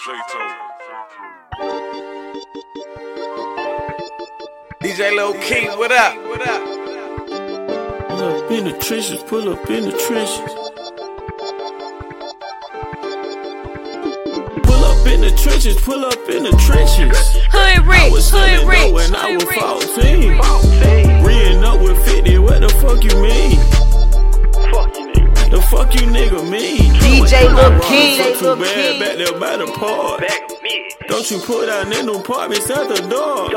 DJ Lil Key, what up? Pull up in the trenches, pull up in the trenches. Pull up in the trenches, pull up in the trenches. Hood rich, I was hood selling rich, dough when I hood was rich. 14. Reeing up with 50, what the fuck you mean? The fuck you nigga mean? DJ Lil Key, Too bad back there by the park. Don't you put out in them apartments at the door.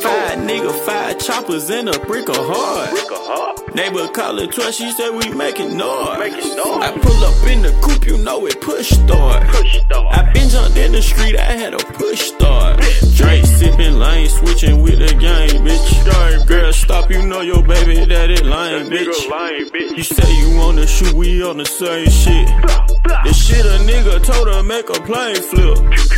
5 choppers and a brick of hard. Neighbor call it 12, she said we making noise. I pull up in the coupe, you know it push start. I been jumped in the street, I had a push start. Drake sipping, lane switching with the gang, bitch. Girl, stop, you know your baby daddy lying, bitch. You say you wanna shoot, we on the same shit. The shit a nigga told her make a plane flip.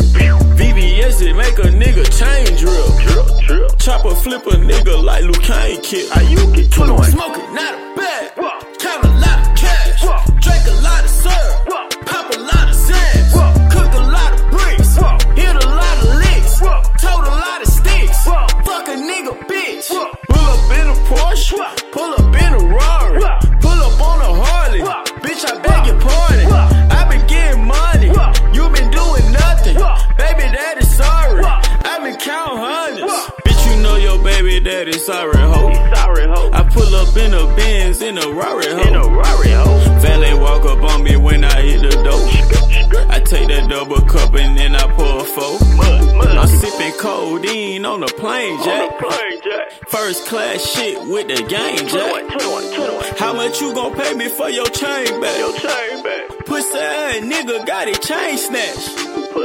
VVS it make a nigga chain drill. Chopper flip a nigga like Luke Kane kid. Smoking not a bag, count a lot of cash, drink a lot of syrup, pop a lot of sands, cook a lot of bricks, hit a lot of licks, told a lot of sticks, fuck a nigga bitch. Pull up in a Porsche, pull up in a Rari, pull up on a Harley, bitch I beg your pardon. I been getting money, you been doing nothing, baby daddy sorry, I been counting hundreds. Bitch you know your baby daddy sorry ho. I pull up in a Benz in a Rari ho. Valet walk up on me when I hit the dope. I take that double cup and then I pour a four. I'm sipping codeine on the plane jack. First class shit with the gang jack. How much you gon' pay me for your chain back? Pussy ass nigga got it chain snatched.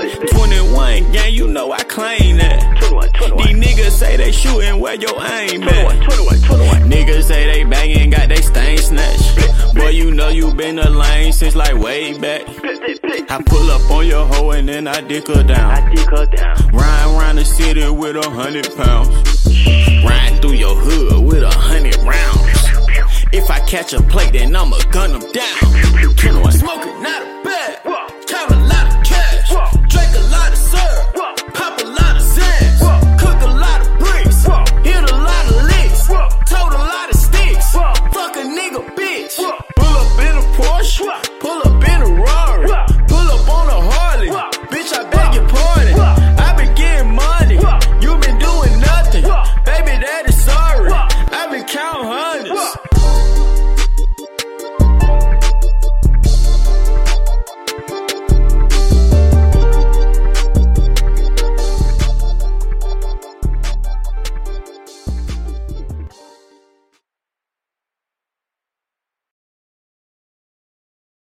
21 gang, you know I claim that. These niggas say they shootin' where your aim at. Niggas say they bangin', got they stain snatched. Boy, you know you been a lane since like way back. I pull up on your hoe and then I dick her down. Ride around the city with 100 pounds. Ride through your hood with 100 rounds. If I catch a plate, then I'ma gun them down. Smoking not a bag,